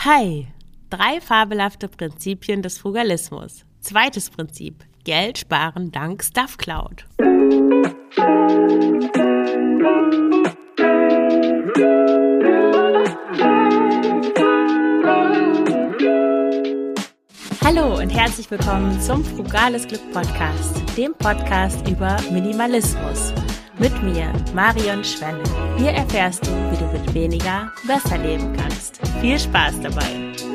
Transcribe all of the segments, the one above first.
Hi, 3 fabelhafte Prinzipien des Frugalismus. Zweites Prinzip, Geld sparen dank Stuff Cloud. Hallo und herzlich willkommen zum Frugales Glück Podcast, dem Podcast über Minimalismus. Mit mir, Marion Schwenne. Hier erfährst du, wie du mit weniger besser leben kannst. Viel Spaß dabei!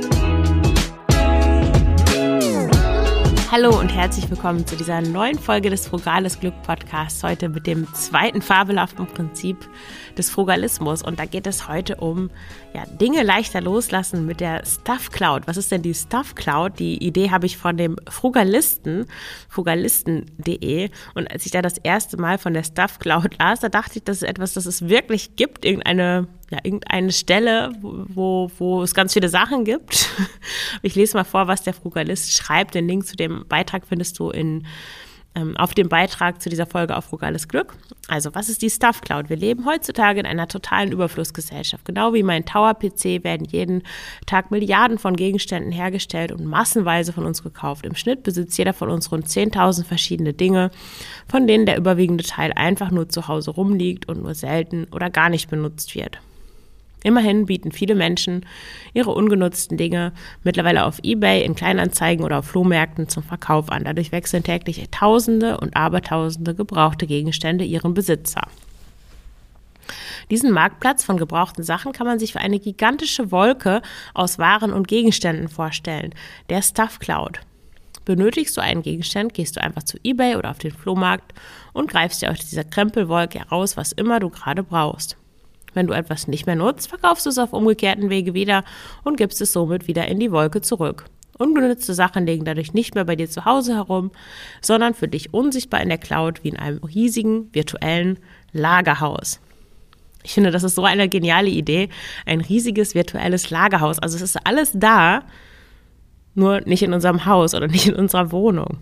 Hallo und herzlich willkommen zu dieser neuen Folge des Frugales Glück Podcasts. Heute mit dem zweiten fabelhaften Prinzip des Frugalismus. Und da geht es heute um Dinge leichter loslassen mit der Stuff Cloud. Was ist denn die Stuff Cloud? Die Idee habe ich von dem Frugalisten, frugalisten.de. Und als ich da das erste Mal von der Stuff Cloud las, da dachte ich, das ist etwas, das es wirklich gibt. Irgendeine Stelle, wo es ganz viele Sachen gibt. Ich lese mal vor, was der Frugalist schreibt. Den Link zu dem Beitrag findest du auf dem Beitrag zu dieser Folge auf Frugales Glück. Also, was ist die Stuff Cloud? Wir leben heutzutage in einer totalen Überflussgesellschaft. Genau wie mein Tower-PC werden jeden Tag Milliarden von Gegenständen hergestellt und massenweise von uns gekauft. Im Schnitt besitzt jeder von uns rund 10.000 verschiedene Dinge, von denen der überwiegende Teil einfach nur zu Hause rumliegt und nur selten oder gar nicht benutzt wird. Immerhin bieten viele Menschen ihre ungenutzten Dinge mittlerweile auf eBay, in Kleinanzeigen oder auf Flohmärkten zum Verkauf an. Dadurch wechseln täglich Tausende und Abertausende gebrauchte Gegenstände ihren Besitzer. Diesen Marktplatz von gebrauchten Sachen kann man sich für eine gigantische Wolke aus Waren und Gegenständen vorstellen, der Stuff Cloud. Benötigst du einen Gegenstand, gehst du einfach zu eBay oder auf den Flohmarkt und greifst dir aus dieser Krempelwolke heraus, was immer du gerade brauchst. Wenn du etwas nicht mehr nutzt, verkaufst du es auf umgekehrten Wege wieder und gibst es somit wieder in die Wolke zurück. Ungenutzte Sachen liegen dadurch nicht mehr bei dir zu Hause herum, sondern für dich unsichtbar in der Cloud wie in einem riesigen virtuellen Lagerhaus. Ich finde, das ist so eine geniale Idee, ein riesiges virtuelles Lagerhaus. Also es ist alles da, nur nicht in unserem Haus oder nicht in unserer Wohnung.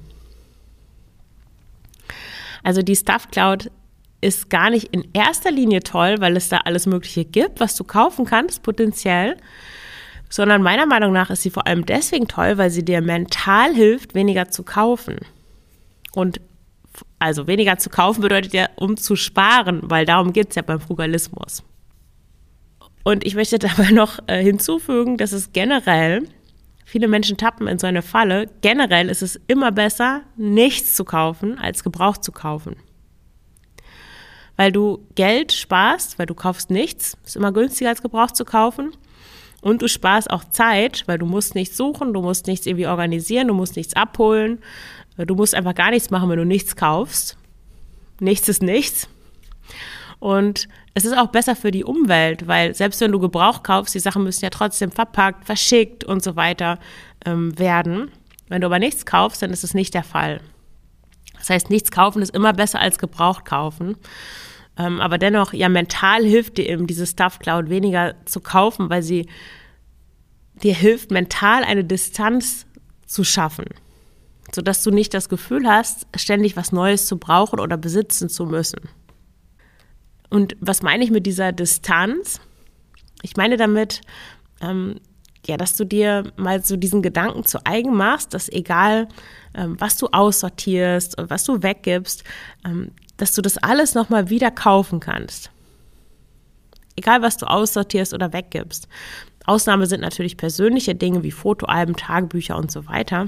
Also die Stuff Cloud ist gar nicht in erster Linie toll, weil es da alles Mögliche gibt, was du kaufen kannst, potenziell, sondern meiner Meinung nach ist sie vor allem deswegen toll, weil sie dir mental hilft, weniger zu kaufen. Und also weniger zu kaufen bedeutet ja, um zu sparen, weil darum geht es ja beim Frugalismus. Und ich möchte dabei noch hinzufügen, dass es generell, viele Menschen tappen in so eine Falle, generell ist es immer besser, nichts zu kaufen, als gebraucht zu kaufen. Weil du Geld sparst, weil du kaufst nichts, ist immer günstiger als gebraucht zu kaufen. Und du sparst auch Zeit, weil du musst nichts suchen, du musst nichts irgendwie organisieren, du musst nichts abholen. Du musst einfach gar nichts machen, wenn du nichts kaufst. Nichts ist nichts. Und es ist auch besser für die Umwelt, weil selbst wenn du Gebrauch kaufst, die Sachen müssen ja trotzdem verpackt, verschickt und so weiter werden. Wenn du aber nichts kaufst, dann ist es nicht der Fall. Das heißt, nichts kaufen ist immer besser als gebraucht kaufen. Aber dennoch, mental hilft dir eben diese Stuff Cloud weniger zu kaufen, weil sie dir hilft, mental eine Distanz zu schaffen, sodass du nicht das Gefühl hast, ständig was Neues zu brauchen oder besitzen zu müssen. Und was meine ich mit dieser Distanz? Ich meine damit, dass du dir mal so diesen Gedanken zu eigen machst, dass egal, was du aussortierst und was du weggibst, dass du das alles nochmal wieder kaufen kannst. Egal, was du aussortierst oder weggibst. Ausnahme sind natürlich persönliche Dinge wie Fotoalben, Tagebücher und so weiter.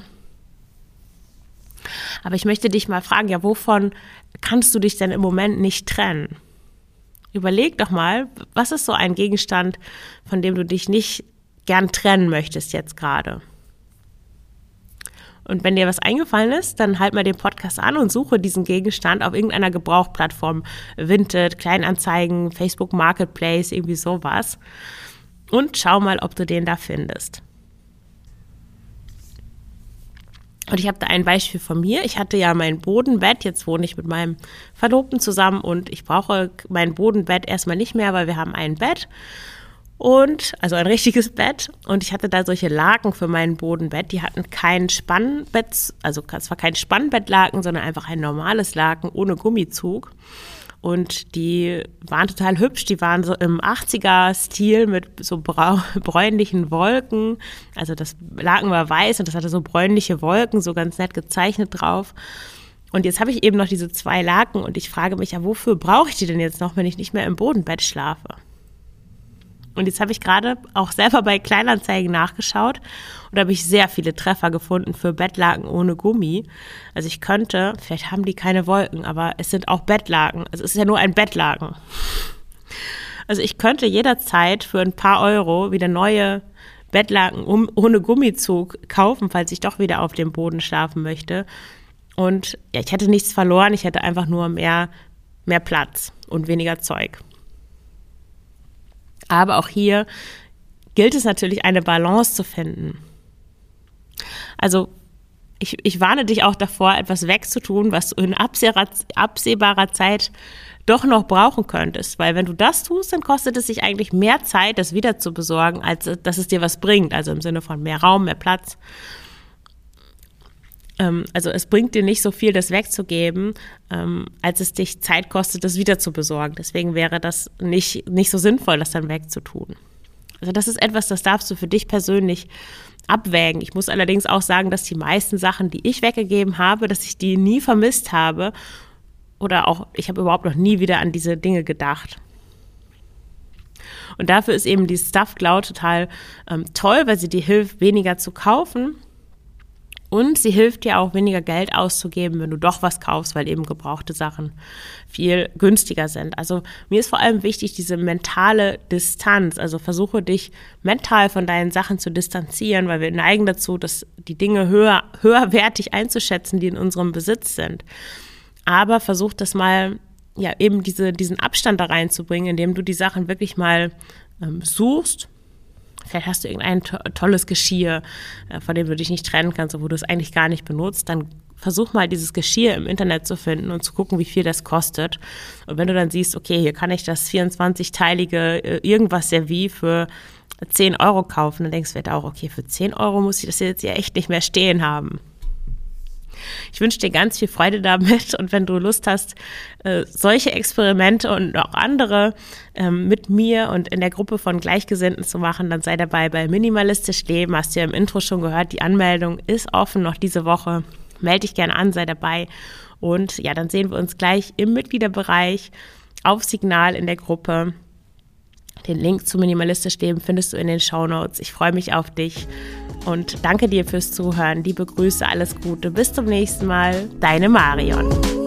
Aber ich möchte dich mal fragen, wovon kannst du dich denn im Moment nicht trennen? Überleg doch mal, was ist so ein Gegenstand, von dem du dich nicht gern trennen möchtest jetzt gerade? Und wenn dir was eingefallen ist, dann halt mal den Podcast an und suche diesen Gegenstand auf irgendeiner Gebrauchplattform. Vinted, Kleinanzeigen, Facebook Marketplace, irgendwie sowas. Und schau mal, ob du den da findest. Und ich habe da ein Beispiel von mir. Ich hatte ja mein Bodenbett, jetzt wohne ich mit meinem Verlobten zusammen und ich brauche mein Bodenbett erstmal nicht mehr, weil wir haben ein Bett. Also ein richtiges Bett, und ich hatte da solche Laken für mein Bodenbett, die hatten kein Spannbett, also es war kein Spannbettlaken, sondern einfach ein normales Laken ohne Gummizug. und die waren total hübsch. Die waren so im 80er-Stil mit so bräunlichen Wolken. Also das Laken war weiß und das hatte so bräunliche Wolken, so ganz nett gezeichnet drauf. Und jetzt habe ich eben noch diese 2 Laken und ich frage mich, ja, wofür brauche ich die denn jetzt noch, wenn ich nicht mehr im Bodenbett schlafe? Und jetzt habe ich gerade auch selber bei Kleinanzeigen nachgeschaut und da habe ich sehr viele Treffer gefunden für Bettlaken ohne Gummi. Also ich könnte, vielleicht haben die keine Wolken, aber es sind auch Bettlaken. Also es ist ja nur ein Bettlaken. Also ich könnte jederzeit für ein paar Euro wieder neue Bettlaken ohne Gummizug kaufen, falls ich doch wieder auf dem Boden schlafen möchte. Und ja, ich hätte nichts verloren, ich hätte einfach nur mehr Platz und weniger Zeug. Aber auch hier gilt es natürlich, eine Balance zu finden. Also ich warne dich auch davor, etwas wegzutun, was du in absehbarer Zeit doch noch brauchen könntest. Weil wenn du das tust, dann kostet es sich eigentlich mehr Zeit, das wieder zu besorgen, als dass es dir was bringt. Also im Sinne von mehr Raum, mehr Platz. Also es bringt dir nicht so viel, das wegzugeben, als es dich Zeit kostet, das wieder zu besorgen. Deswegen wäre das nicht so sinnvoll, das dann wegzutun. Also das ist etwas, das darfst du für dich persönlich abwägen. Ich muss allerdings auch sagen, dass die meisten Sachen, die ich weggegeben habe, dass ich die nie vermisst habe oder auch, ich habe überhaupt noch nie wieder an diese Dinge gedacht. Und dafür ist eben die Stuff Cloud total toll, weil sie dir hilft, weniger zu kaufen. Und sie hilft dir auch, weniger Geld auszugeben, wenn du doch was kaufst, weil eben gebrauchte Sachen viel günstiger sind. Also mir ist vor allem wichtig, diese mentale Distanz. Also versuche dich mental von deinen Sachen zu distanzieren, weil wir neigen dazu, dass die Dinge höherwertig einzuschätzen, die in unserem Besitz sind. Aber versuch das mal, ja, eben diesen Abstand da reinzubringen, indem du die Sachen wirklich mal suchst. Vielleicht hast du irgendein tolles Geschirr, von dem du dich nicht trennen kannst, wo du es eigentlich gar nicht benutzt. Dann versuch mal, dieses Geschirr im Internet zu finden und zu gucken, wie viel das kostet. Und wenn du dann siehst, okay, hier kann ich das 24-teilige irgendwas Service für 10 Euro kaufen, dann denkst du vielleicht auch, okay, für 10 Euro muss ich das jetzt ja echt nicht mehr stehen haben. Ich wünsche dir ganz viel Freude damit und wenn du Lust hast, solche Experimente und auch andere mit mir und in der Gruppe von Gleichgesinnten zu machen, dann sei dabei bei Minimalistisch Leben. Hast du ja im Intro schon gehört, die Anmeldung ist offen noch diese Woche. Melde dich gerne an, sei dabei und ja, dann sehen wir uns gleich im Mitgliederbereich auf Signal in der Gruppe. Den Link zu Minimalistisch Leben findest du in den Shownotes. Ich freue mich auf dich und danke dir fürs Zuhören. Liebe Grüße, alles Gute. Bis zum nächsten Mal. Deine Marion.